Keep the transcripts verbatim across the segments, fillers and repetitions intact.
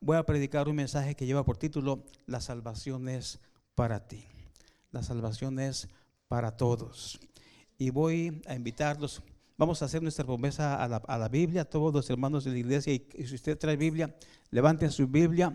voy a predicar un mensaje que lleva por título: La salvación es para ti. La salvación es para todos. Y voy a invitarlos. Vamos a hacer nuestra promesa a la, a la Biblia, todos los hermanos de la iglesia. Y, y si usted trae Biblia, levanten su Biblia.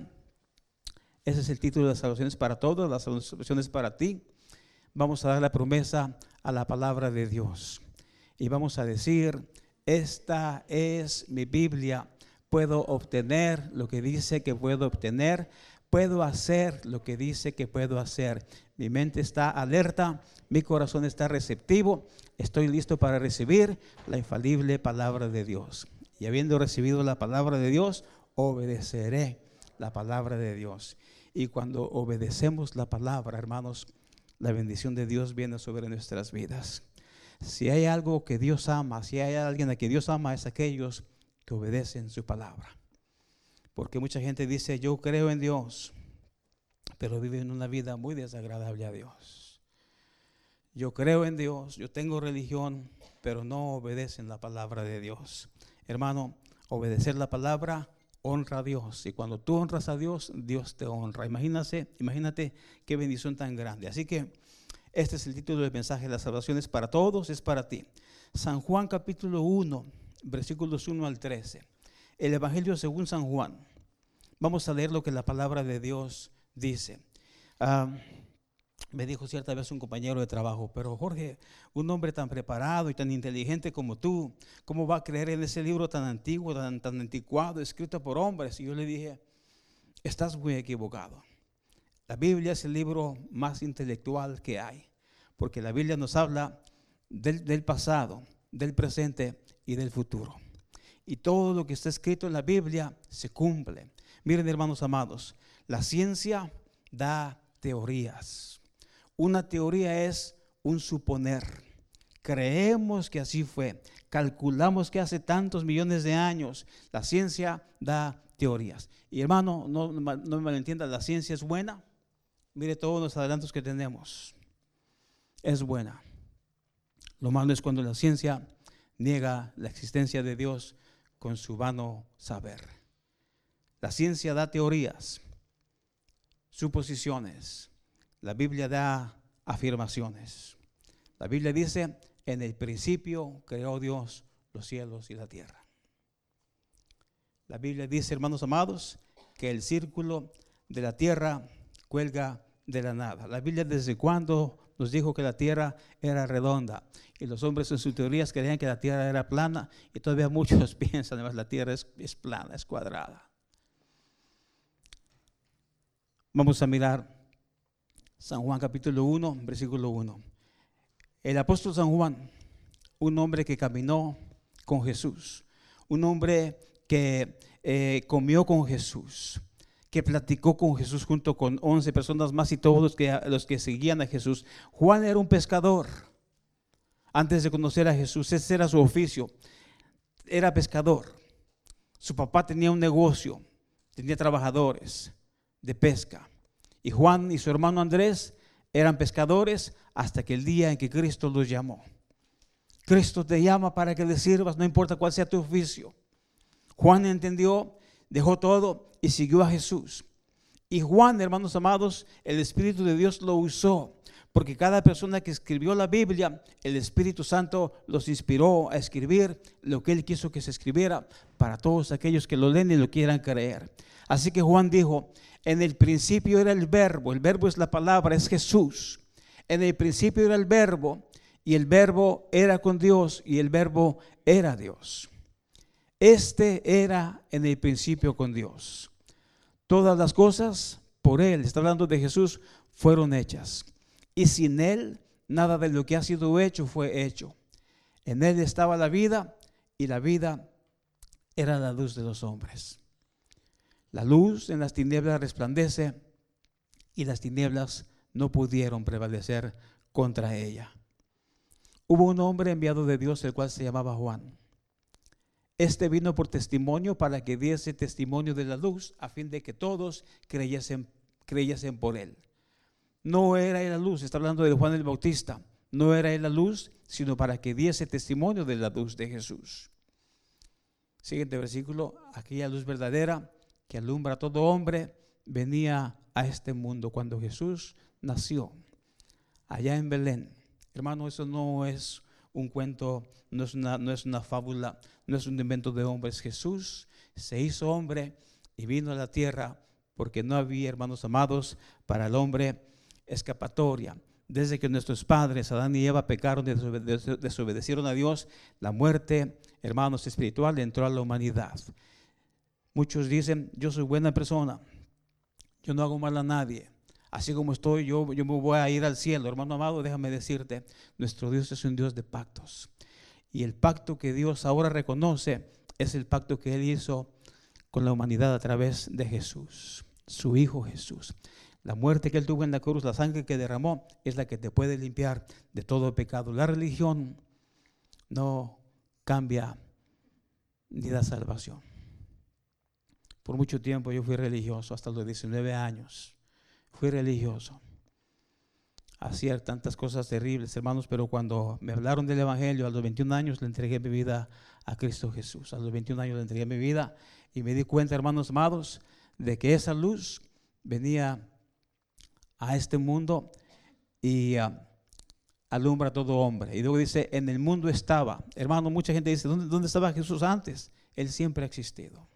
Ese es el título de La salvación es para todos. La salvación es para ti. Vamos a dar la promesa a la palabra de Dios. Y vamos a decir: esta es mi Biblia. Puedo obtener lo que dice que puedo obtener. Puedo hacer lo que dice que puedo hacer. Mi mente está alerta, mi corazón está receptivo. Estoy listo para recibir la infalible palabra de Dios. Y habiendo recibido la palabra de Dios, obedeceré la palabra de Dios. Y cuando obedecemos la palabra, hermanos, la bendición de Dios viene sobre nuestras vidas. Si hay algo que Dios ama, si hay alguien a quien Dios ama, es aquellos que obedecen su palabra. Porque mucha gente dice: yo creo en Dios, pero viven una vida muy desagradable a Dios. Yo creo en Dios, yo tengo religión, pero no obedecen la palabra de Dios. Hermano, obedecer la palabra honra a Dios. Y cuando tú honras a Dios, Dios te honra. Imagínate, imagínate qué bendición tan grande. Así que este es el título del mensaje: La salvación es para todos, es para ti. San Juan capítulo uno, versículos uno al trece. El Evangelio según San Juan. Vamos a leer lo que la palabra de Dios dice. Uh, me dijo cierta vez un compañero de trabajo: pero Jorge, un hombre tan preparado y tan inteligente como tú, ¿cómo va a creer en ese libro tan antiguo, tan, tan anticuado, escrito por hombres? Y yo le dije: estás muy equivocado. La Biblia es el libro más intelectual que hay, porque la Biblia nos habla del, del pasado, del presente y del futuro. Y todo lo que está escrito en la Biblia se cumple. Miren, hermanos amados, la ciencia da teorías. Una teoría es un suponer. Creemos que así fue. Calculamos que hace tantos millones de años. La ciencia da teorías. Y hermano, no, no me malentienda, la ciencia es buena. Mire todos los adelantos que tenemos. Es buena. Lo malo es cuando la ciencia niega la existencia de Dios con su vano saber. La ciencia da teorías, suposiciones. La Biblia da afirmaciones. La Biblia dice: en el principio creó Dios los cielos y la tierra. La Biblia dice, hermanos amados, que el círculo de la tierra cuelga de la nada. La Biblia, ¿desde cuándo nos dijo que la tierra era redonda? Y los hombres en sus teorías creían que la tierra era plana, y todavía muchos piensan que la tierra es, es plana, es cuadrada. Vamos a mirar San Juan capítulo uno, versículo uno. El apóstol San Juan, un hombre que caminó con Jesús, un hombre que eh, comió con Jesús, que platicó con Jesús junto con once personas más y todos los que, los que seguían a Jesús. Juan era un pescador. Antes de conocer a Jesús, ese era su oficio. Era pescador. Su papá tenía un negocio, tenía trabajadores de pesca. Y Juan y su hermano Andrés eran pescadores hasta que el día en que Cristo los llamó. Cristo te llama para que le sirvas, no importa cuál sea tu oficio. Juan entendió, dejó todo y siguió a Jesús. Y Juan, hermanos amados, el Espíritu de Dios lo usó, porque cada persona que escribió la Biblia, el Espíritu Santo los inspiró a escribir lo que Él quiso que se escribiera para todos aquellos que lo leen y lo quieran creer. Así que Juan dijo: en el principio era el verbo, el verbo es la palabra, es Jesús. En el principio era el verbo, y el verbo era con Dios, y el verbo era Dios. Este era en el principio con Dios. Todas las cosas por Él, está hablando de Jesús, fueron hechas. Y sin Él, nada de lo que ha sido hecho fue hecho. En Él estaba la vida, y la vida era la luz de los hombres. La luz en las tinieblas resplandece, y las tinieblas no pudieron prevalecer contra ella. Hubo un hombre enviado de Dios, el cual se llamaba Juan. Este vino por testimonio, para que diese testimonio de la luz, a fin de que todos creyesen, creyesen por él. No era él la luz, está hablando de Juan el Bautista. No era él la luz, sino para que diese testimonio de la luz de Jesús. Siguiente versículo: aquella luz verdadera que alumbra a todo hombre, venía a este mundo cuando Jesús nació allá en Belén. Hermano, eso no es un cuento, no es una, no es una fábula, no es un invento de hombres. Jesús se hizo hombre y vino a la tierra porque no había, hermanos amados, para el hombre escapatoria. Desde que nuestros padres, Adán y Eva, pecaron, desobedecieron a Dios, la muerte, hermanos, espiritual entró a la humanidad. Muchos dicen, yo soy buena persona, yo no hago mal a nadie, así como estoy, yo, yo me voy a ir al cielo. Hermano amado, déjame decirte, nuestro Dios es un Dios de pactos. Y el pacto que Dios ahora reconoce es el pacto que Él hizo con la humanidad a través de Jesús, su Hijo Jesús. La muerte que Él tuvo en la cruz, la sangre que derramó, es la que te puede limpiar de todo pecado. La religión no cambia ni da salvación. Por mucho tiempo yo fui religioso, hasta los diecinueve años. Fui religioso. Hacía tantas cosas terribles, hermanos, pero cuando me hablaron del Evangelio, a los veintiún años le entregué mi vida a Cristo Jesús. A los veintiún años le entregué mi vida y me di cuenta, hermanos amados, de que esa luz venía a este mundo y uh, alumbra a todo hombre. Y luego dice, en el mundo estaba. Hermano, mucha gente dice, ¿dónde, dónde estaba Jesús antes? Él siempre ha existido.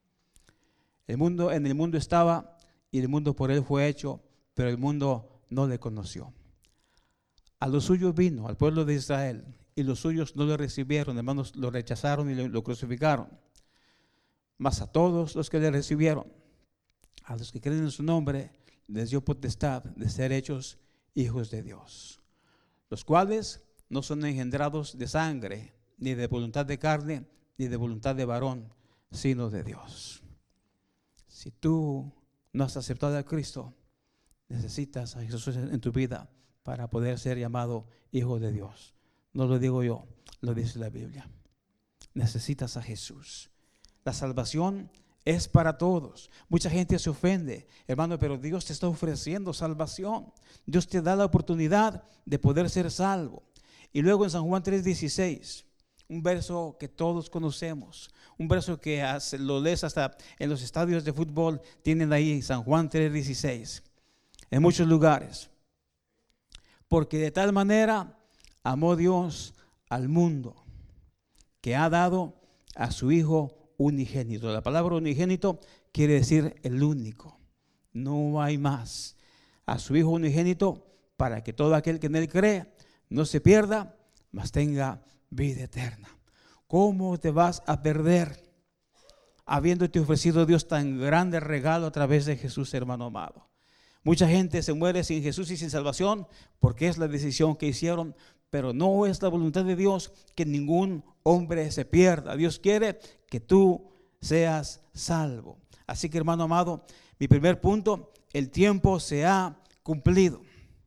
El mundo, en el mundo estaba y el mundo por Él fue hecho, pero el mundo no le conoció. A los suyos vino, al pueblo de Israel, y los suyos no lo recibieron, hermanos, lo rechazaron y lo, lo crucificaron. Mas a todos los que le recibieron, a los que creen en su nombre, les dio potestad de ser hechos hijos de Dios, los cuales no son engendrados de sangre, ni de voluntad de carne, ni de voluntad de varón, sino de Dios. Si tú no has aceptado a Cristo, necesitas a Jesús en tu vida para poder ser llamado hijo de Dios. No lo digo yo, lo dice la Biblia. Necesitas a Jesús. La salvación es para todos. Mucha gente se ofende, hermano, pero Dios te está ofreciendo salvación. Dios te da la oportunidad de poder ser salvo. Y luego en San Juan tres dieciséis, un verso que todos conocemos, un verso que lo lees hasta en los estadios de fútbol, tienen ahí San Juan tres dieciséis, en muchos lugares. Porque de tal manera amó Dios al mundo, que ha dado a su Hijo unigénito. La palabra unigénito quiere decir el único, no hay más. A su Hijo unigénito, para que todo aquel que en Él cree no se pierda, mas tenga vida eterna. ¿Cómo te vas a perder habiéndote ofrecido Dios tan grande regalo a través de Jesús, hermano amado? Mucha gente se muere sin Jesús y sin salvación porque es la decisión que hicieron, pero no es la voluntad de Dios que ningún hombre se pierda. Dios quiere que tú seas salvo. Así que, hermano amado, mi primer punto, el tiempo se ha cumplido.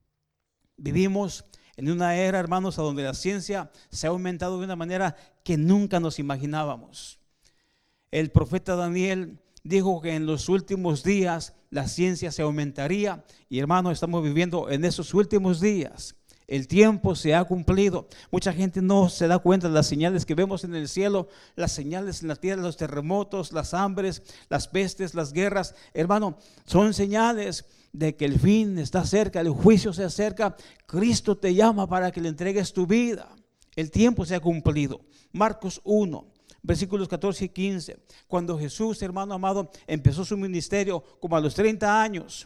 Vivimos en una era, hermanos, a donde la ciencia se ha aumentado de una manera que nunca nos imaginábamos. El profeta Daniel dijo que en los últimos días la ciencia se aumentaría y, hermano, estamos viviendo en esos últimos días. El tiempo se ha cumplido. Mucha gente no se da cuenta de las señales que vemos en el cielo, las señales en la tierra, los terremotos, las hambres, las pestes, las guerras. Hermano, son señales de que el fin está cerca, el juicio se acerca. Cristo te llama para que le entregues tu vida. El tiempo se ha cumplido. Marcos uno, versículos catorce y quince. Cuando Jesús, hermano amado, empezó su ministerio como a los treinta años.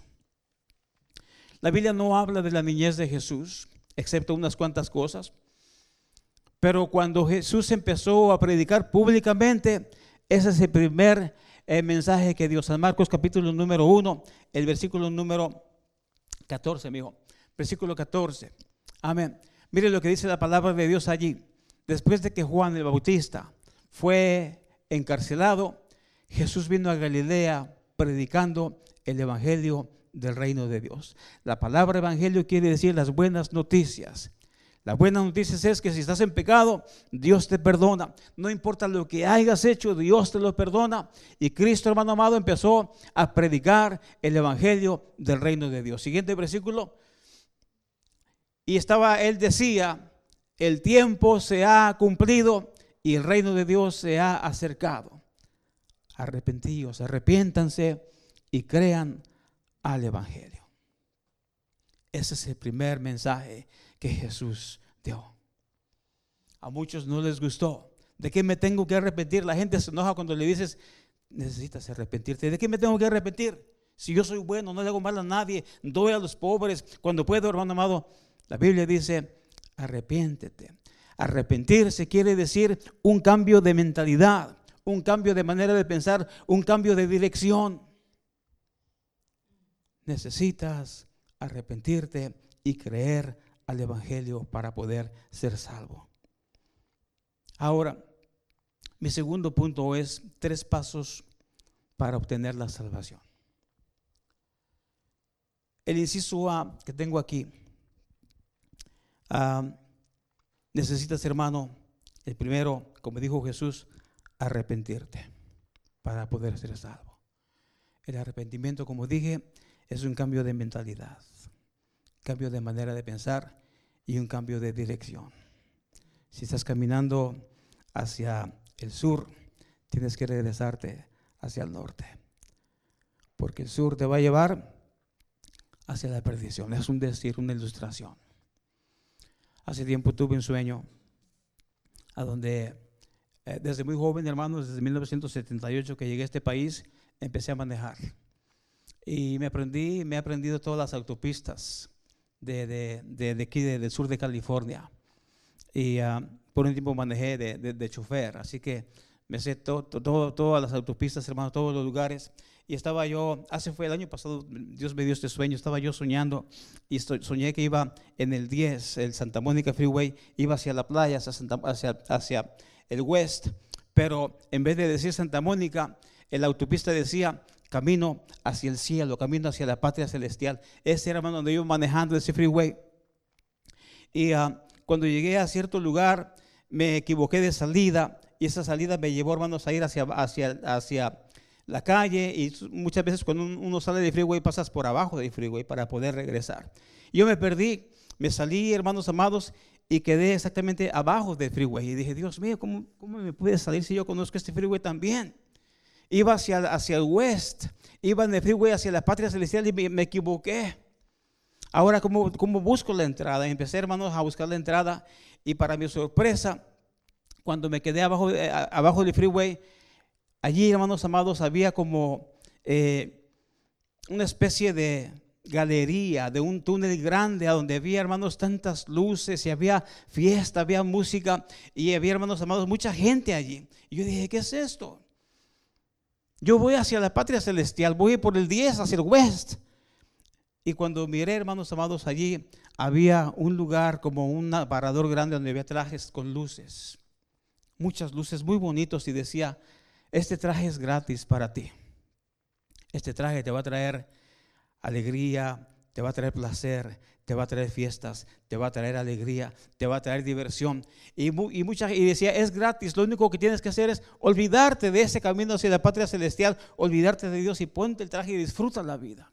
La Biblia no habla de la niñez de Jesús, excepto unas cuantas cosas. Pero cuando Jesús empezó a predicar públicamente, ese es el primer eh, mensaje que dio. San Marcos capítulo número uno, el versículo número catorce, amigo. Versículo catorce. Amén. Mire lo que dice la palabra de Dios allí. Después de que Juan el Bautista fue encarcelado, Jesús vino a Galilea predicando el evangelio del reino de Dios. La palabra evangelio quiere decir las buenas noticias. Las buenas noticias es que si estás en pecado, Dios te perdona. No importa lo que hayas hecho, Dios te lo perdona. Y Cristo, hermano amado, empezó a predicar el evangelio del reino de Dios. Siguiente versículo. Y estaba, él decía, el tiempo se ha cumplido y el reino de Dios se ha acercado. arrepentíos, arrepiéntanse y crean al Evangelio. Ese es el primer mensaje que Jesús dio. A muchos no les gustó. ¿De qué me tengo que arrepentir? La gente se enoja cuando le dices, necesitas arrepentirte. ¿De qué me tengo que arrepentir? Si yo soy bueno, no le hago mal a nadie, doy a los pobres cuando puedo, hermano amado. La Biblia dice, arrepiéntete. Arrepentirse quiere decir un cambio de mentalidad, un cambio de manera de pensar, un cambio de dirección. Necesitas arrepentirte y creer al Evangelio para poder ser salvo. Ahora, mi segundo punto es tres pasos para obtener la salvación. El inciso A que tengo aquí, uh, necesitas, hermano, el primero, como dijo Jesús, arrepentirte para poder ser salvo. El arrepentimiento, como dije, es un cambio de mentalidad, cambio de manera de pensar y un cambio de dirección. Si estás caminando hacia el sur, tienes que regresarte hacia el norte, porque el sur te va a llevar hacia la perdición. Es un decir, una ilustración. Hace tiempo tuve un sueño a donde eh, desde muy joven, hermanos, desde mil novecientos setenta y ocho que llegué a este país, empecé a manejar y me aprendí, me he aprendido todas las autopistas de, de, de, de aquí de, del sur de California, y uh, por un tiempo manejé de, de, de chofer, así que me sé todo, todo, todas las autopistas, hermanos, todos los lugares. Y estaba yo, hace fue el año pasado, Dios me dio este sueño, estaba yo soñando y soñé que iba en el diez, el Santa Mónica Freeway, iba hacia la playa, hacia, Santa, hacia, hacia el West, pero en vez de decir Santa Mónica, en la autopista decía camino hacia el cielo, camino hacia la patria celestial. Ese era, hermano, donde yo iba manejando ese freeway. Y uh, cuando llegué a cierto lugar, me equivoqué de salida, y esa salida me llevó, hermanos, a ir hacia, hacia, hacia la calle, y muchas veces cuando uno sale del freeway pasas por abajo del freeway para poder regresar. Yo me perdí, me salí, hermanos amados, y quedé exactamente abajo del freeway y dije, Dios mío, ¿cómo, cómo me pude salir si yo conozco este freeway también? Iba hacia, hacia el west, iba en el freeway hacia la patria celestial y me, me equivoqué. Ahora, ¿cómo, cómo busco la entrada? Empecé, hermanos, a buscar la entrada, y para mi sorpresa, cuando me quedé abajo, eh, abajo del freeway, allí, hermanos amados, había como eh, una especie de galería, de un túnel grande, a donde había, hermanos, tantas luces, y había fiesta, había música, y había, hermanos amados, mucha gente allí. Y yo dije, ¿qué es esto? Yo voy hacia la patria celestial, voy por el diez hacia el west. Y cuando miré, hermanos amados, allí había un lugar como un aparador grande donde había trajes con luces, muchas luces muy bonitos, y decía, este traje es gratis para ti. Este traje te va a traer alegría, te va a traer placer, te va a traer fiestas, te va a traer alegría, te va a traer diversión. Y, y, mucha, y decía, es gratis, lo único que tienes que hacer es olvidarte de ese camino hacia la patria celestial, olvidarte de Dios, y ponte el traje y disfruta la vida.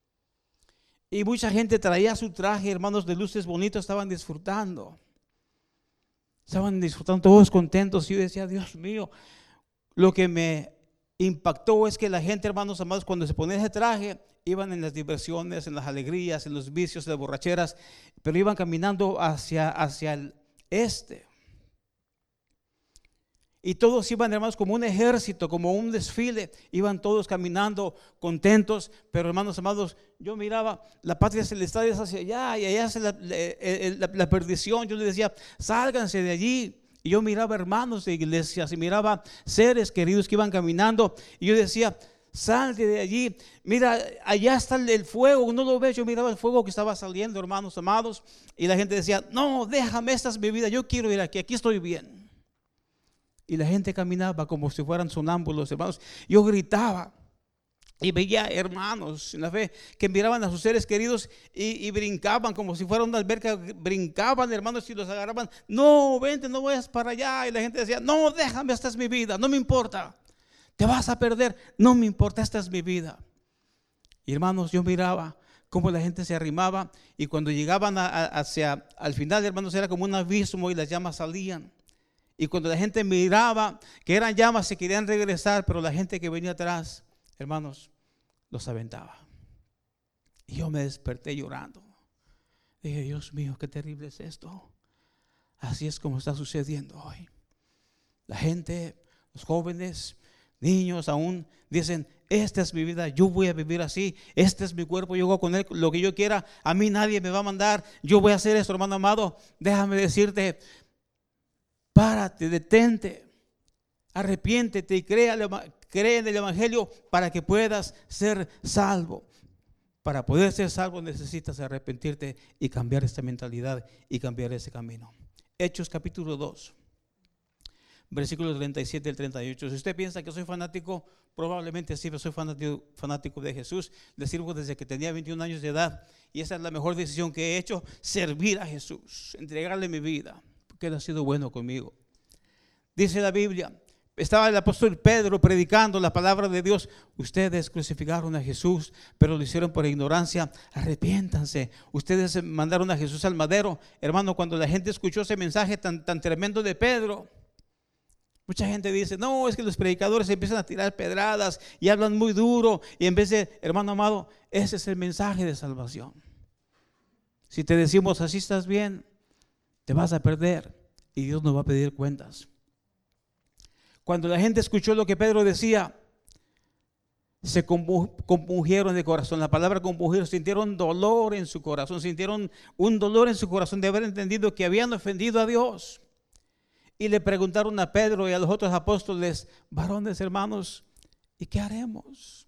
Y mucha gente traía su traje, hermanos, de luces bonitos, estaban disfrutando. Estaban disfrutando todos contentos, y yo decía, Dios mío, lo que me impactó es que la gente, hermanos amados, cuando se ponía ese traje, iban en las diversiones, en las alegrías, en los vicios, en las borracheras, pero iban caminando hacia, hacia el este. Y todos iban, hermanos, como un ejército, como un desfile, iban todos caminando contentos. Pero, hermanos amados, yo miraba, la patria celestial es hacia allá, y allá es la, la, la, la perdición. Yo les decía, sálganse de allí. Y yo miraba hermanos de iglesias, y miraba seres queridos que iban caminando, y yo decía, salte de allí, mira, allá está el fuego, ¿no lo ves? Yo miraba el fuego que estaba saliendo, hermanos amados, y la gente decía, no, déjame, esta es mi vida, yo quiero ir aquí, aquí estoy bien. Y la gente caminaba como si fueran sonámbulos, hermanos. Yo gritaba y veía hermanos en la fe que miraban a sus seres queridos y, y brincaban como si fuera una alberca, brincaban, hermanos, y los agarraban. No, vente, no vayas para allá. Y la gente decía, no, déjame, esta es mi vida, no me importa, te vas a perder, no me importa, esta es mi vida. Y, hermanos, yo miraba cómo la gente se arrimaba, y cuando llegaban a, a, hacia al final, hermanos, era como un abismo y las llamas salían. Y cuando la gente miraba que eran llamas, se querían regresar, pero la gente que venía atrás, hermanos, los aventaba. Y yo me desperté llorando. Dije, Dios mío, qué terrible es esto. Así es como está sucediendo hoy. La gente, los jóvenes, niños aún dicen, esta es mi vida, yo voy a vivir así, este es mi cuerpo, yo hago con él lo que yo quiera, a mí nadie me va a mandar, yo voy a hacer esto, hermano amado. Déjame decirte, párate, detente, arrepiéntete y crea, cree en el Evangelio para que puedas ser salvo. Para poder ser salvo necesitas arrepentirte y cambiar esta mentalidad y cambiar ese camino. Hechos capítulo dos. Versículos treinta y siete al treinta y ocho. Si usted piensa que soy fanático, probablemente sí, pero soy fanático, fanático de Jesús. Le sirvo desde que tenía veintiún años de edad. Y esa es la mejor decisión que he hecho, servir a Jesús, entregarle mi vida, porque Él ha sido bueno conmigo. Dice la Biblia, estaba el apóstol Pedro predicando la palabra de Dios. Ustedes crucificaron a Jesús, pero lo hicieron por ignorancia. Arrepiéntanse. Ustedes mandaron a Jesús al madero. Hermano, cuando la gente escuchó ese mensaje tan, tan tremendo de Pedro, mucha gente dice, no, es que los predicadores empiezan a tirar pedradas y hablan muy duro. Y en vez de, hermano amado, ese es el mensaje de salvación. Si te decimos, así estás bien, te vas a perder y Dios nos va a pedir cuentas. Cuando la gente escuchó lo que Pedro decía, se compungieron de corazón. La palabra compungir, sintieron dolor en su corazón, sintieron un dolor en su corazón de haber entendido que habían ofendido a Dios. Y le preguntaron a Pedro y a los otros apóstoles, varones hermanos, ¿y qué haremos?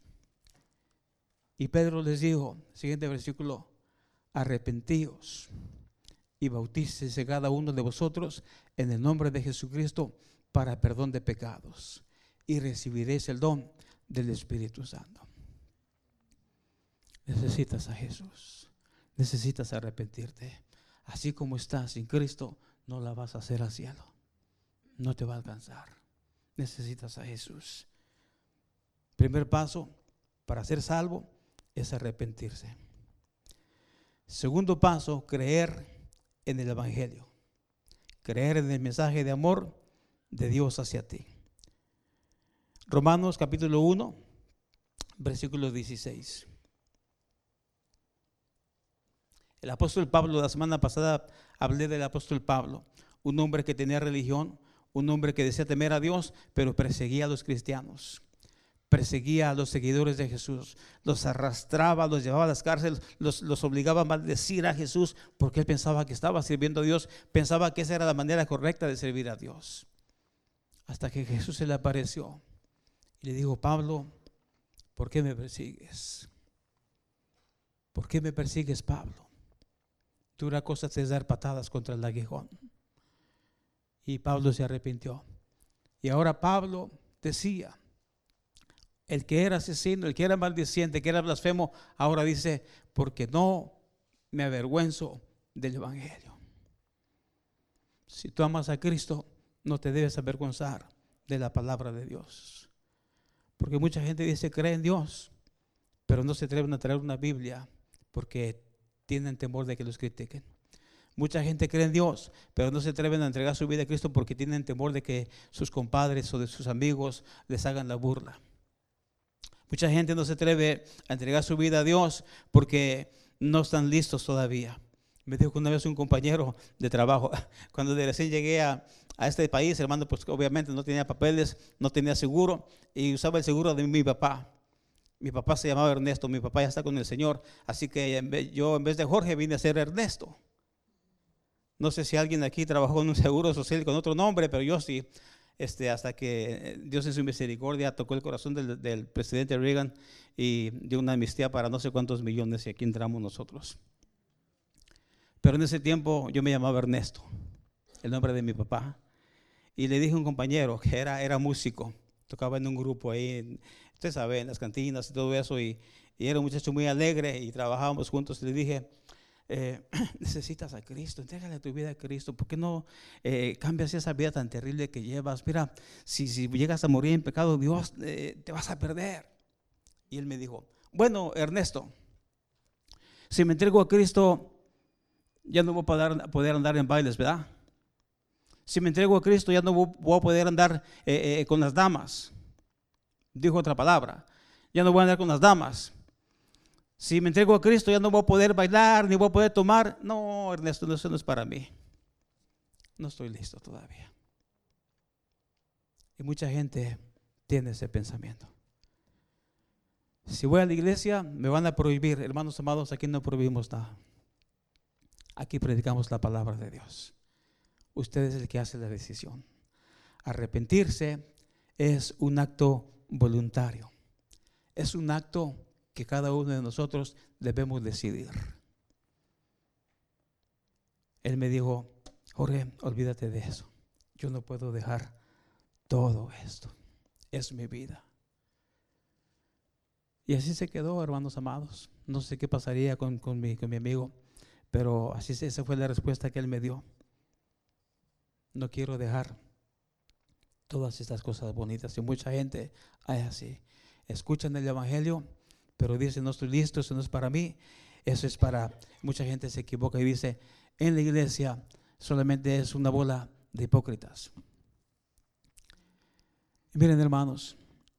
Y Pedro les dijo, siguiente versículo, arrepentíos y bautícese cada uno de vosotros en el nombre de Jesucristo para perdón de pecados y recibiréis el don del Espíritu Santo. Necesitas a Jesús, necesitas arrepentirte. Así como estás sin Cristo, no la vas a hacer al cielo. No te va a alcanzar. Necesitas a Jesús. Primer paso para ser salvo es arrepentirse. Segundo paso, creer en el Evangelio. Creer en el mensaje de amor de Dios hacia ti. Romanos capítulo uno, versículo dieciséis. El apóstol Pablo, la semana pasada hablé del apóstol Pablo, un hombre que tenía religión, un hombre que decía temer a Dios, pero perseguía a los cristianos, perseguía a los seguidores de Jesús, los arrastraba, los llevaba a las cárceles, los, los obligaba a maldecir a Jesús, porque él pensaba que estaba sirviendo a Dios, pensaba que esa era la manera correcta de servir a Dios. Hasta que Jesús se le apareció y le dijo, Pablo, ¿por qué me persigues? ¿Por qué me persigues, Pablo? Dura cosa es dar patadas contra el aguijón. Y Pablo se arrepintió. Y ahora Pablo decía, el que era asesino, el que era maldiciente, el que era blasfemo, ahora dice, porque no me avergüenzo del Evangelio. Si tú amas a Cristo, no te debes avergonzar de la palabra de Dios. Porque mucha gente dice, cree en Dios, pero no se atreven a traer una Biblia porque tienen temor de que los critiquen. Mucha gente cree en Dios, pero no se atreven a entregar su vida a Cristo porque tienen temor de que sus compadres o de sus amigos les hagan la burla. Mucha gente no se atreve a entregar su vida a Dios porque no están listos todavía. Me dijo una vez un compañero de trabajo, cuando de recién llegué a, a este país, hermano, pues obviamente no tenía papeles, no tenía seguro y usaba el seguro de mi papá. Mi papá se llamaba Ernesto, mi papá ya está con el Señor, así que en vez, yo en vez de Jorge vine a ser Ernesto. No sé si alguien aquí trabajó en un seguro social con otro nombre, pero yo sí, este, hasta que Dios en su misericordia tocó el corazón del, del presidente Reagan y dio una amnistía para no sé cuántos millones y aquí entramos nosotros. Pero en ese tiempo yo me llamaba Ernesto, el nombre de mi papá. Y le dije a un compañero que era, era músico, tocaba en un grupo ahí, usted sabe, en las cantinas y todo eso. Y, y era un muchacho muy alegre y trabajábamos juntos. Y le dije, eh, necesitas a Cristo, entrégale tu vida a Cristo. ¿Por qué no eh, cambias esa vida tan terrible que llevas? Mira, si, si llegas a morir en pecado, Dios eh, te vas a perder. Y él me dijo, bueno, Ernesto, si me entrego a Cristo, ya no voy a poder, poder andar en bailes, ¿verdad? Si me entrego a Cristo, ya no voy a poder andar eh, eh, con las damas. Dijo otra palabra. Ya no voy a andar con las damas. Si me entrego a Cristo, ya no voy a poder bailar, ni voy a poder tomar. No, Ernesto, eso no es para mí. No estoy listo todavía. Y mucha gente tiene ese pensamiento. Si voy a la iglesia, me van a prohibir. Hermanos amados, aquí no prohibimos nada. Aquí predicamos la palabra de Dios. Usted es el que hace la decisión. Arrepentirse es un acto voluntario. Es un acto que cada uno de nosotros debemos decidir. Él me dijo: Jorge, olvídate de eso. Yo no puedo dejar todo esto. Es mi vida. Y así se quedó, hermanos amados. No sé qué pasaría con, con, mi, con mi amigo, pero así se, esa fue la respuesta que él me dio. No quiero dejar todas estas cosas bonitas. Y mucha gente es así. Escuchan el evangelio, pero dicen: no estoy listo, eso no es para mí. Eso es para... Mucha gente se equivoca y dice: en la iglesia solamente es una bola de hipócritas. Y miren, hermanos,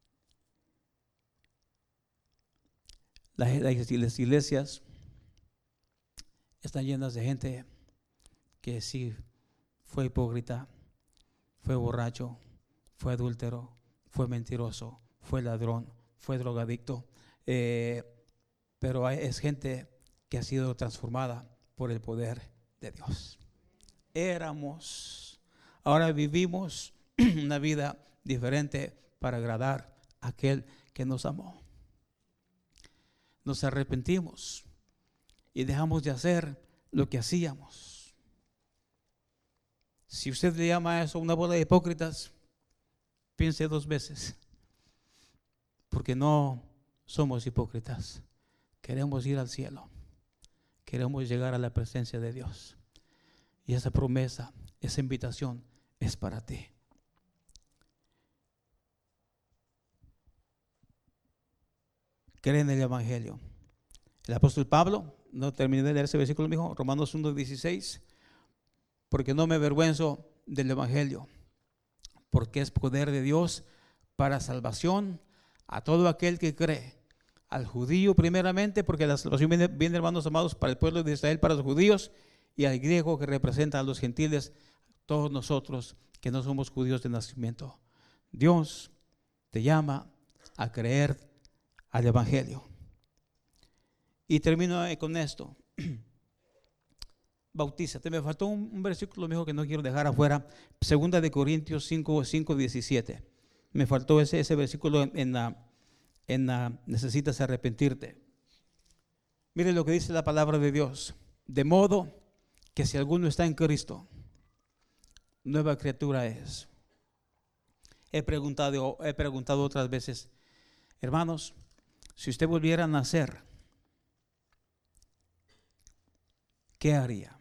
las, las iglesias están llenas de gente que sí fue hipócrita, fue borracho, fue adúltero, fue mentiroso, fue ladrón, fue drogadicto, eh, pero es gente que ha sido transformada por el poder de Dios. Éramos, ahora vivimos una vida diferente para agradar a aquel que nos amó. Nos arrepentimos y dejamos de hacer lo que hacíamos. Si usted le llama a eso una bola de hipócritas, piense dos veces, porque no somos hipócritas. Queremos ir al cielo, queremos llegar a la presencia de Dios, y esa promesa, esa invitación es para ti. Cree en el evangelio. El apóstol Pablo, no terminé de leer ese versículo, me dijo, Romanos uno dieciséis, porque no me avergüenzo del evangelio, porque es poder de Dios para salvación a todo aquel que cree, al judío primeramente, porque la salvación viene, viene, hermanos amados, para el pueblo de Israel, para los judíos, y al griego, que representa a los gentiles, todos nosotros que no somos judíos de nacimiento. Dios te llama a creer al evangelio. Y termino con esto. Bautízate. Me faltó un, un versículo mejor que no quiero dejar afuera. Segunda de Corintios cinco, cinco, diecisiete. Me faltó ese, ese versículo en, en, la, en la necesitas arrepentirte. Mire lo que dice la palabra de Dios. De modo que si alguno está en Cristo, nueva criatura es. He preguntado, he preguntado otras veces, hermanos, si usted volviera a nacer, ¿qué haría?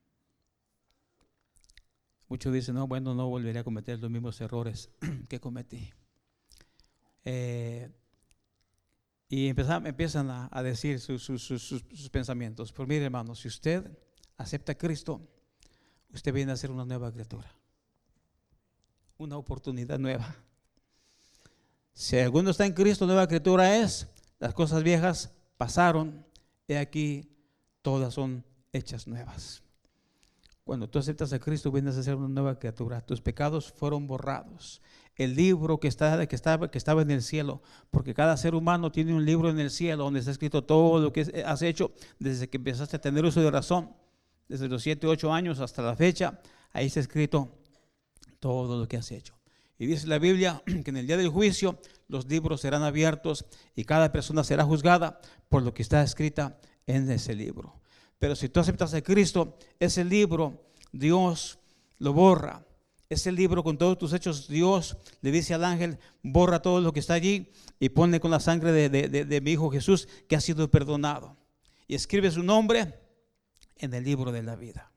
Muchos dicen, no, bueno, no volvería a cometer los mismos errores que cometí. Eh, y empiezan, empiezan a, a decir sus, sus, sus, sus pensamientos. Pero mire, hermanos, si usted acepta a Cristo, usted viene a ser una nueva criatura, una oportunidad nueva. Si alguno está en Cristo, nueva criatura es. Las cosas viejas pasaron, he aquí, todas son hechas nuevas. Cuando tú aceptas a Cristo, vienes a ser una nueva criatura. Tus pecados fueron borrados. El libro que, está, que, estaba, que estaba en el cielo, porque cada ser humano tiene un libro en el cielo donde está escrito todo lo que has hecho desde que empezaste a tener uso de razón, desde los siete, ocho años hasta la fecha. Ahí está escrito todo lo que has hecho. Y dice la Biblia que en el día del juicio los libros serán abiertos y cada persona será juzgada por lo que está escrita en ese libro. Pero si tú aceptas a Cristo, ese libro Dios lo borra. Ese libro con todos tus hechos, Dios le dice al ángel, borra todo lo que está allí y ponle con la sangre de, de, de, de mi Hijo Jesús que ha sido perdonado. Y escribe su nombre en el libro de la vida.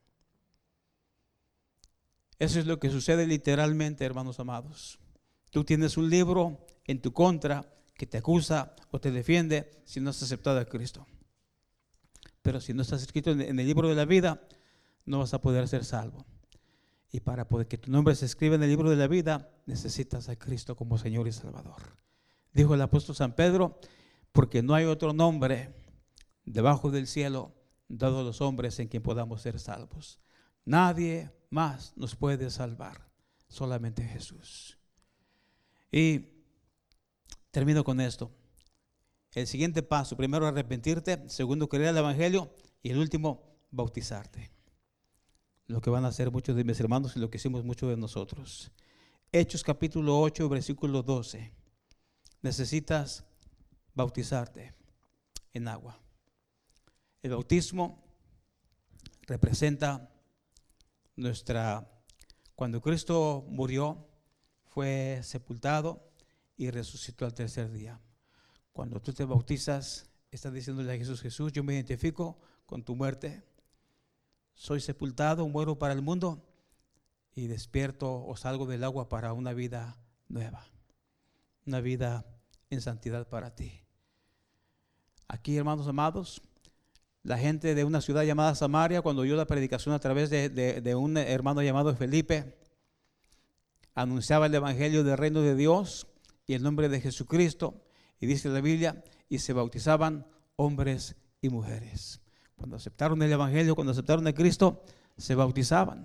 Eso es lo que sucede literalmente, hermanos amados. Tú tienes un libro en tu contra que te acusa o te defiende si no has aceptado a Cristo. Pero si no estás escrito en el libro de la vida, no vas a poder ser salvo. Y para poder que tu nombre se escriba en el libro de la vida, necesitas a Cristo como Señor y Salvador. Dijo el apóstol San Pedro, porque no hay otro nombre debajo del cielo dado a los hombres en quien podamos ser salvos. Nadie más nos puede salvar, solamente Jesús. Y termino con esto. El siguiente paso, primero arrepentirte, segundo creer el evangelio y el último, bautizarte. Lo que van a hacer muchos de mis hermanos y lo que hicimos muchos de nosotros. Hechos capítulo ocho, versículo doce. Necesitas bautizarte en agua. El bautismo representa nuestra, cuando Cristo murió, fue sepultado y resucitó al tercer día. Cuando tú te bautizas, estás diciéndole a Jesús, Jesús, yo me identifico con tu muerte. Soy sepultado, muero para el mundo y despierto o salgo del agua para una vida nueva, una vida en santidad para ti. Aquí, hermanos amados, la gente de una ciudad llamada Samaria, cuando oyó la predicación a través de, de, de un hermano llamado Felipe, anunciaba el evangelio del reino de Dios y el nombre de Jesucristo, y dice la Biblia, y se bautizaban hombres y mujeres. Cuando aceptaron el evangelio, cuando aceptaron a Cristo, se bautizaban.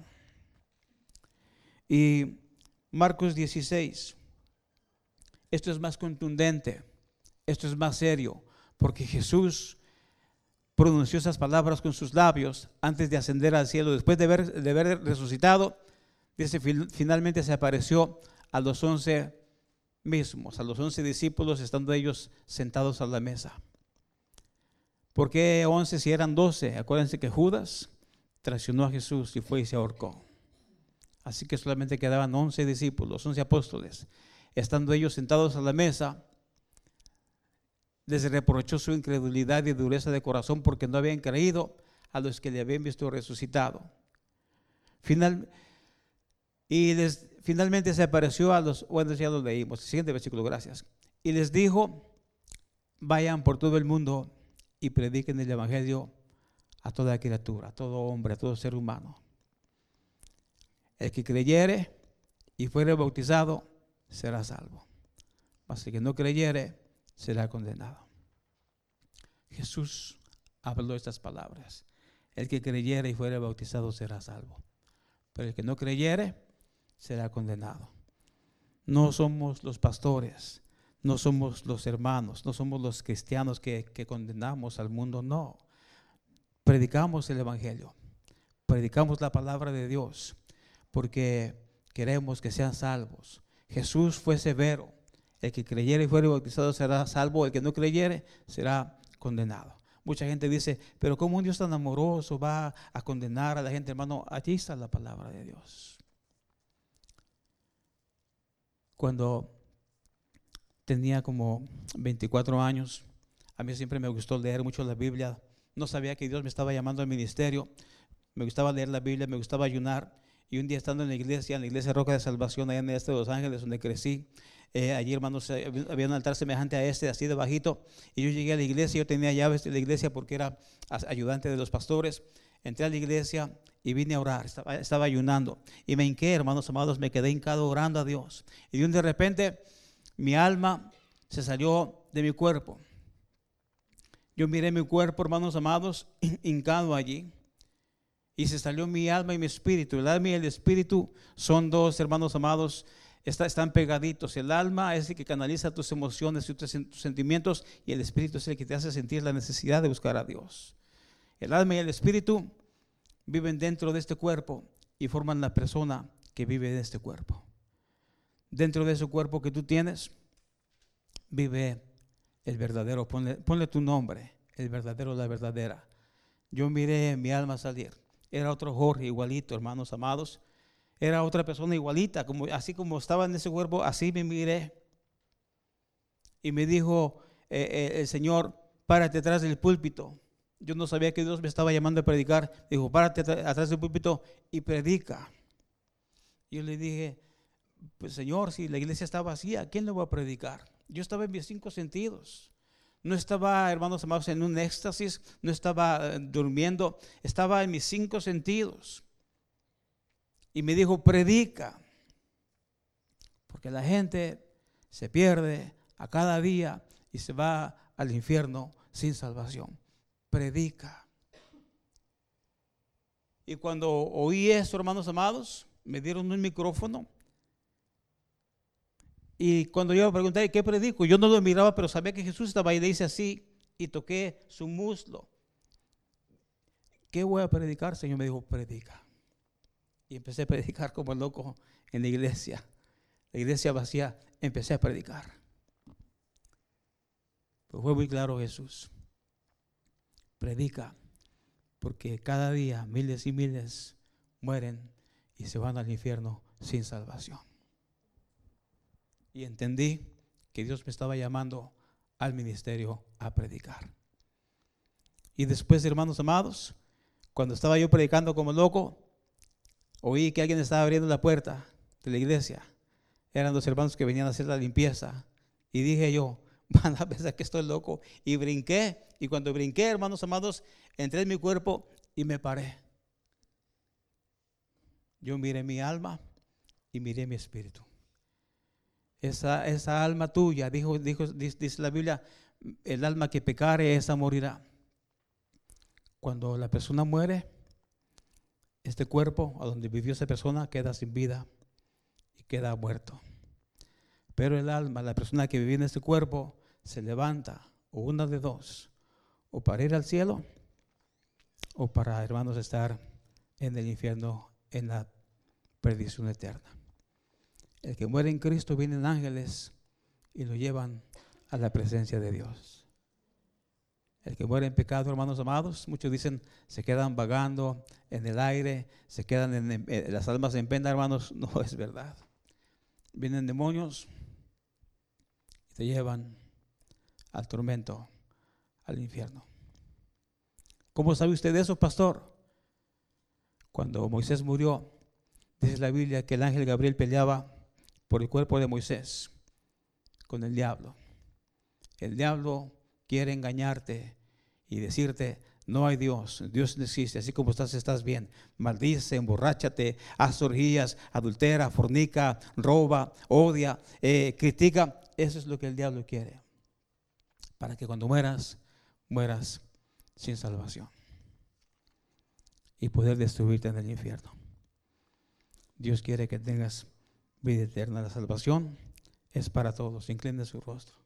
Y Marcos dieciséis, esto es más contundente, esto es más serio, porque Jesús pronunció esas palabras con sus labios antes de ascender al cielo. Después de haber, de haber resucitado, dice, finalmente se apareció a los once mismos, a los once discípulos, estando ellos sentados a la mesa. ¿Por qué once si eran doce? Acuérdense que Judas traicionó a Jesús y fue y se ahorcó. Así que solamente quedaban once discípulos, once apóstoles. Estando ellos sentados a la mesa, les reprochó su incredulidad y dureza de corazón porque no habían creído a los que le habían visto resucitado. Final, y les, finalmente se apareció a los, bueno, ya lo leímos, el siguiente versículo, gracias. Y les dijo, vayan por todo el mundo y prediquen el evangelio a toda criatura, a todo hombre, a todo ser humano. El que creyere y fuere bautizado será salvo, mas el que no creyere será condenado. Jesús habló estas palabras. El que creyere y fuere bautizado será salvo, pero el que no creyere será condenado. No somos los pastores, no somos los hermanos, no somos los cristianos que, que condenamos al mundo, no. Predicamos el evangelio, predicamos la palabra de Dios, porque queremos que sean salvos. Jesús fue severo. El que creyere y fuere bautizado será salvo, el que no creyere será condenado. Mucha gente dice, pero ¿cómo un Dios tan amoroso va a condenar a la gente? Hermano, allí está la palabra de Dios. Cuando tenía como veinticuatro años, a mí siempre me gustó leer mucho la Biblia. No sabía que Dios me estaba llamando al ministerio. Me gustaba leer la Biblia, me gustaba ayunar. Y un día estando en la iglesia, en la iglesia Roca de Salvación, allá en el este de Los Ángeles, donde crecí, eh, allí, hermanos, eh, había un altar semejante a este, así de bajito. Y yo llegué a la iglesia, yo tenía llaves de la iglesia porque era ayudante de los pastores. Entré a la iglesia y vine a orar, estaba, estaba ayunando. Y me hinqué, hermanos amados, me quedé hincado orando a Dios. Y de repente, mi alma se salió de mi cuerpo. Yo miré mi cuerpo, hermanos amados, hincado allí. Y se salió mi alma y mi espíritu. El alma y el espíritu son dos, hermanos amados, está, están pegaditos. El alma es el que canaliza tus emociones y tus, tus sentimientos, y el espíritu es el que te hace sentir la necesidad de buscar a Dios. El alma y el espíritu viven dentro de este cuerpo y forman la persona que vive en este cuerpo. Dentro de ese cuerpo que tú tienes, vive el verdadero. Ponle, ponle tu nombre, el verdadero, la verdadera. Yo miré mi alma salir. Era otro Jorge igualito, hermanos amados. Era otra persona igualita, como, así como estaba en ese cuerpo, así me miré. Y me dijo eh, eh, el Señor, párate atrás del púlpito. Yo no sabía que Dios me estaba llamando a predicar. Dijo, párate atrás del púlpito y predica. Yo le dije, pues Señor, si la iglesia está vacía, ¿a quién le voy a predicar? Yo estaba en mis cinco sentidos. No estaba, hermanos amados, en un éxtasis, no estaba uh, durmiendo, estaba en mis cinco sentidos. y me dijo, predica, porque la gente se pierde a cada día y se va al infierno sin salvación. Predica. Y cuando oí esto, hermanos amados, me dieron un micrófono. Y cuando yo pregunté, ¿qué predico? Yo no lo miraba, pero sabía que Jesús estaba ahí. Le hice así y toqué su muslo. ¿Qué voy a predicar? El Señor me dijo, predica. Y empecé a predicar como loco en la iglesia. La iglesia vacía, empecé a predicar. Pues fue muy claro Jesús. Predica, porque cada día miles y miles mueren y se van al infierno sin salvación. Y entendí que Dios me estaba llamando al ministerio a predicar. Y después, hermanos amados, cuando estaba yo predicando como loco, oí que alguien estaba abriendo la puerta de la iglesia. Eran los hermanos que venían a hacer la limpieza. Y dije yo, van a pensar que estoy loco. Y brinqué. Y cuando brinqué, hermanos amados, entré en mi cuerpo y me paré. Yo miré mi alma y miré mi espíritu. Esa, esa alma tuya, dijo, dijo, dice la Biblia, el alma que pecare, esa morirá. Cuando la persona muere, este cuerpo a donde vivió esa persona queda sin vida y queda muerto. Pero el alma, la persona que vivía en este cuerpo, se levanta, o una de dos, o para ir al cielo, o para, hermanos, estar en el infierno, en la perdición eterna. El que muere en Cristo, vienen ángeles y lo llevan a la presencia de Dios. El que muere en pecado, hermanos amados, muchos dicen, se quedan vagando en el aire, se quedan en, en las almas en pena, hermanos. No es verdad. Vienen demonios y te llevan al tormento, al infierno. ¿Cómo sabe usted eso, pastor? Cuando Moisés murió, dice la Biblia que el ángel Gabriel peleaba por el cuerpo de Moisés con el diablo. El diablo quiere engañarte y decirte, no hay Dios, Dios no existe, así como estás, estás bien. Maldice, emborráchate, haz orgías, adultera, fornica, roba, odia, eh, critica. Eso es lo que el diablo quiere, para que cuando mueras, mueras sin salvación y poder destruirte en el infierno. Dios quiere que tengas vida eterna. La salvación es para todos. Inclina su rostro.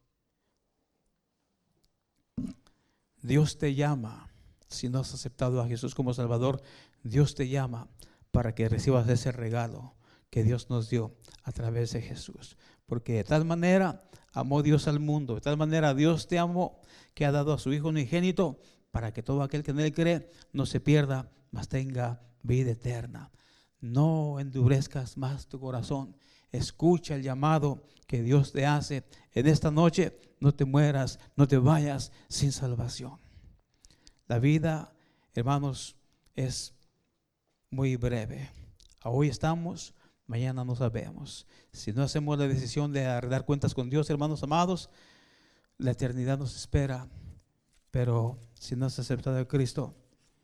Dios te llama, si no has aceptado a Jesús como Salvador, Dios te llama para que recibas ese regalo que Dios nos dio a través de Jesús. Porque de tal manera amó Dios al mundo, de tal manera Dios te amó, que ha dado a su Hijo unigénito para que todo aquel que en Él cree no se pierda, mas tenga vida eterna. No endurezcas más tu corazón. Escucha el llamado que Dios te hace en esta noche. No te mueras, no te vayas sin salvación. La vida, hermanos, es muy breve. Hoy estamos, mañana no sabemos. Si no hacemos la decisión de dar cuentas con Dios, hermanos amados, la eternidad nos espera. Pero si no has aceptado a Cristo,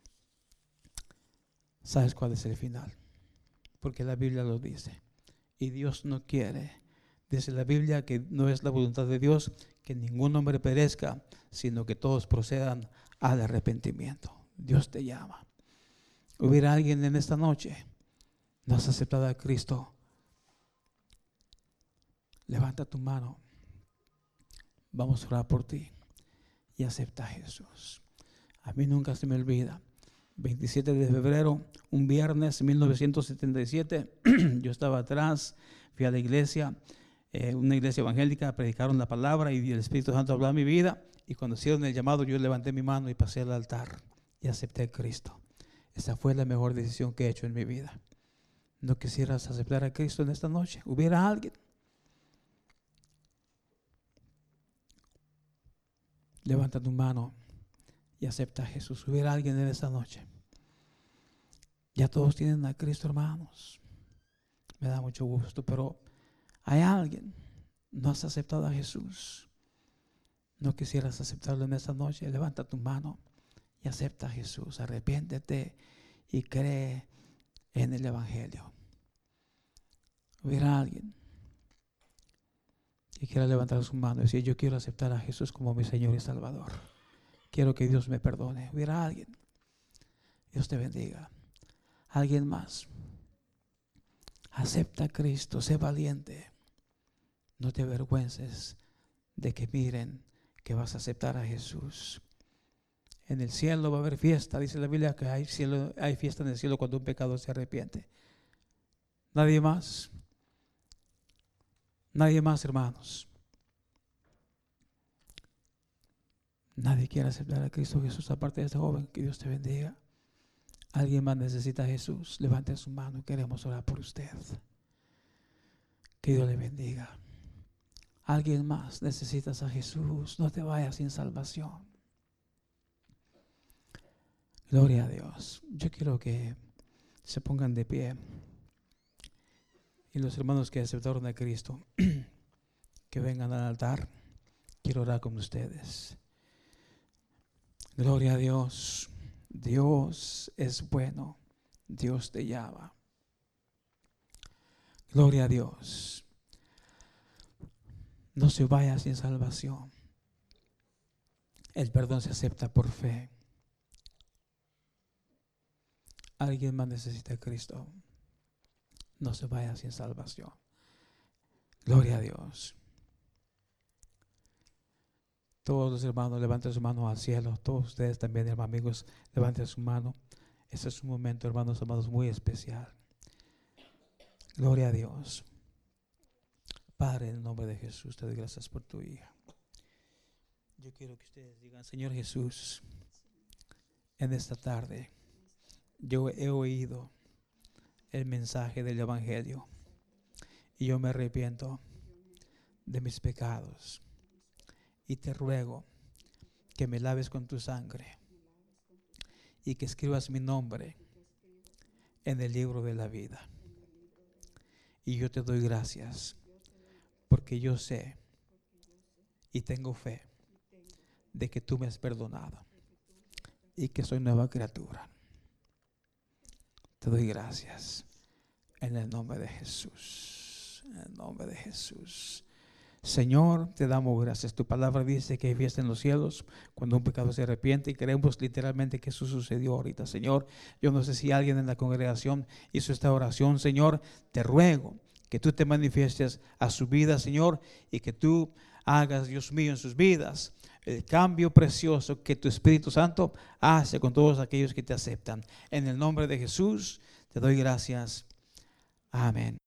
¿sabes cuál es el final? Porque la Biblia lo dice. Y Dios no quiere. Dice la Biblia que no es la voluntad de Dios que ningún hombre perezca, sino que todos procedan al arrepentimiento. Dios te llama. ¿Hubiera alguien en esta noche? ¿No has aceptado a Cristo? Levanta tu mano. Vamos a orar por ti. Y acepta a Jesús. A mí nunca se me olvida. veintisiete de febrero, un viernes, mil novecientos setenta y siete, yo estaba atrás, fui a la iglesia, eh, una iglesia evangélica, predicaron la palabra y el Espíritu Santo habló a mi vida, y cuando hicieron el llamado yo levanté mi mano y pasé al altar y acepté a Cristo. Esa fue la mejor decisión que he hecho en mi vida. ¿No quisieras aceptar a Cristo en esta noche? ¿Hubiera alguien? Levanta tu mano y acepta a Jesús. ¿Hubiera alguien en esta noche? Ya todos tienen a Cristo, hermanos. Me da mucho gusto, pero hay alguien. No has aceptado a Jesús. No quisieras aceptarlo en esta noche. Levanta tu mano y y acepta a Jesús, arrepiéntete y cree en el Evangelio. Hubiera alguien que quiera levantar su mano y decir: yo quiero aceptar a Jesús como mi Señor y Salvador. Quiero que Dios me perdone. Hubiera alguien. Dios te bendiga. Alguien más. Acepta a Cristo. Sé valiente. No te avergüences de que miren que vas a aceptar a Jesús. En el cielo va a haber fiesta. Dice la Biblia que hay, cielo, hay fiesta en el cielo cuando un pecador se arrepiente. Nadie más. Nadie más, hermanos. Nadie quiere aceptar a Cristo Jesús aparte de este joven. Que Dios te bendiga. Alguien más necesita a Jesús. Levante su mano. Queremos orar por usted. Que Dios le bendiga. Alguien más necesitas a Jesús. No te vayas sin salvación. Gloria a Dios. Yo quiero que se pongan de pie. Y los hermanos que aceptaron a Cristo, que vengan al altar. Quiero orar con ustedes. Gloria a Dios. Dios es bueno. Dios te llama. Gloria a Dios. No se vaya sin salvación. El perdón se acepta por fe. Alguien más necesita a Cristo. No se vaya sin salvación. Gloria a Dios. Todos los hermanos levanten su mano al cielo. Todos ustedes también, hermanos amigos, levanten su mano. Este es un momento, hermanos amados, muy especial. Gloria a Dios. Padre, en el nombre de Jesús, te doy gracias por tu hija. Yo quiero que ustedes digan: Señor Jesús, en esta tarde yo he oído el mensaje del Evangelio y yo me arrepiento de mis pecados y te ruego que me laves con tu sangre y que escribas mi nombre en el libro de la vida. Y yo te doy gracias porque yo sé y tengo fe de que tú me has perdonado y que soy nueva criatura. Te doy gracias en el nombre de Jesús. En el nombre de Jesús. Señor, te damos gracias. Tu palabra dice que hay fiesta en los cielos cuando un pecador se arrepiente, y creemos literalmente que eso sucedió ahorita. Señor, yo no sé si alguien en la congregación hizo esta oración. Señor, te ruego que tú te manifiestes a su vida, Señor, y que tú hagas, Dios mío, en sus vidas el cambio precioso que tu Espíritu Santo hace con todos aquellos que te aceptan. En el nombre de Jesús te doy gracias. Amén.